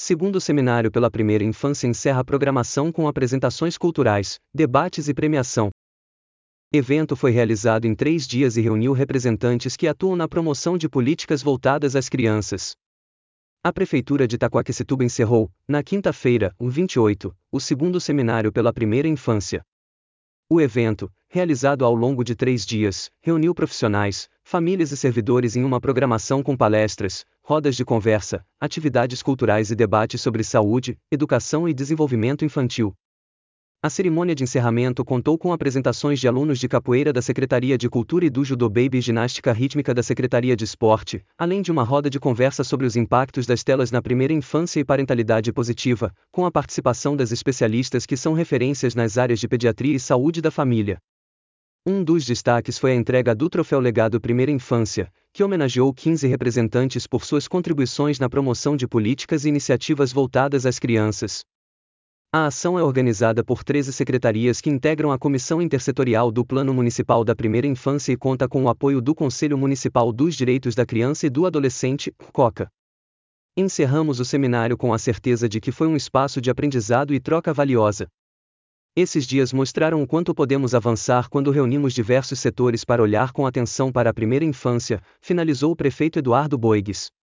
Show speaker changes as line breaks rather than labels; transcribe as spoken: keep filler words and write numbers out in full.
Segundo seminário pela primeira infância encerra a programação com apresentações culturais, debates e premiação. Evento foi realizado em três dias e reuniu representantes que atuam na promoção de políticas voltadas às crianças. A Prefeitura de Itaquaquecetuba encerrou, na quinta-feira, o vinte e oito, o segundo seminário pela primeira infância. O evento, realizado ao longo de três dias, reuniu profissionais, famílias e servidores em uma programação com palestras, rodas de conversa, atividades culturais e debates sobre saúde, educação e desenvolvimento infantil. A cerimônia de encerramento contou com apresentações de alunos de capoeira da Secretaria de Cultura e do Judô Baby e ginástica rítmica da Secretaria de Esporte, além de uma roda de conversa sobre os impactos das telas na primeira infância e parentalidade positiva, com a participação das especialistas que são referências nas áreas de pediatria e saúde da família. Um dos destaques foi a entrega do Troféu Legado Primeira Infância, que homenageou quinze representantes por suas contribuições na promoção de políticas e iniciativas voltadas às crianças. A ação é organizada por treze secretarias que integram a Comissão Intersetorial do Plano Municipal da Primeira Infância e conta com o apoio do Conselho Municipal dos Direitos da Criança e do Adolescente, COCA. Encerramos o seminário com a certeza de que foi um espaço de aprendizado e troca valiosa. Esses dias mostraram o quanto podemos avançar quando reunimos diversos setores para olhar com atenção para a primeira infância, finalizou o prefeito Eduardo Boigues.